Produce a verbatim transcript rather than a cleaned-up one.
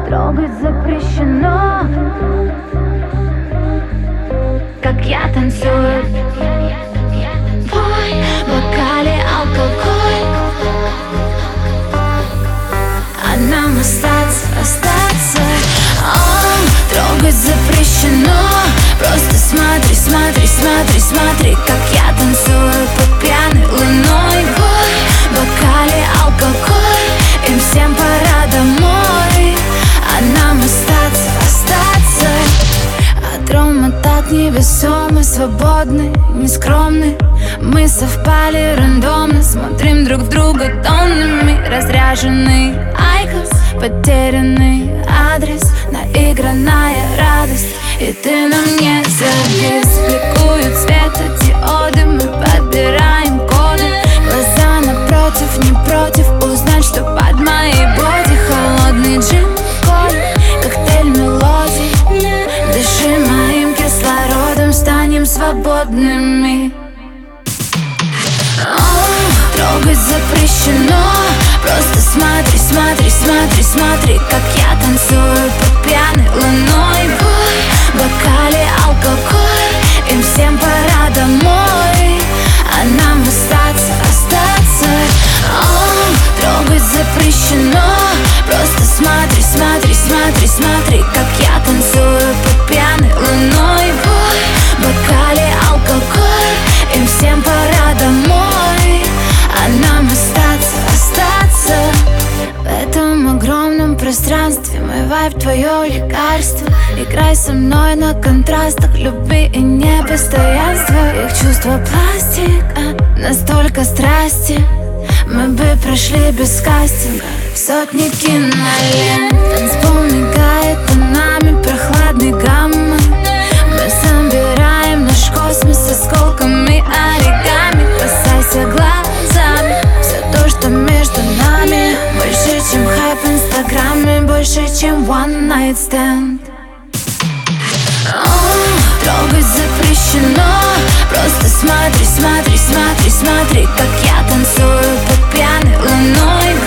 трогать запрещено, как я танцую. Твой бокале алкоголь, а нам остаться, остаться. О, трогать запрещено. Просто смотри, смотри, смотри, смотри, как я танцую под пьяной луной. В бокале алкоголь, им всем пора домой, а нам остаться, остаться. От рома так невесомы, свободны, нескромны. Мы совпали рандомно, смотрим друг друга тоннами. Разряженный айкос, потерянный адрес, наигранная радость, и ты на мне завис. Бликуют светодиоды, мы подбираем коды. Глаза напротив, не против узнать, что под моей боди. Холодный джин, кола, коктейль мелодий. Дыши моим кислородом, станем свободными. О, трогать запрещено. Просто смотри, смотри, смотри, смотри, как я танцую под пьяной луной. В бокале алкоголь, им всем пора домой, а нам остаться, остаться. О, трогать запрещено. Просто смотри, смотри, смотри, смотри, как я танцую под пьяной луной. В бокале алкоголь, им всем пора домой, а нам остаться, остаться. В этом огромном пространстве мой вайб, твое лекарство. Играй со мной на контрастах любви и непостоянства. Их чувства пластик, а настолько страсти. Мы бы прошли без кастинга сотни кинолент. Танцпол мигает по нами прохладной гаммы. Мы собираем наш космос осколками оригами. Касайся глазами все то, что между нами. Больше, чем хайп в инстаграме, больше, чем one night stand. О, трогать запрещено. Просто смотри, смотри, смотри, смотри, как я танцую под пьяной луной.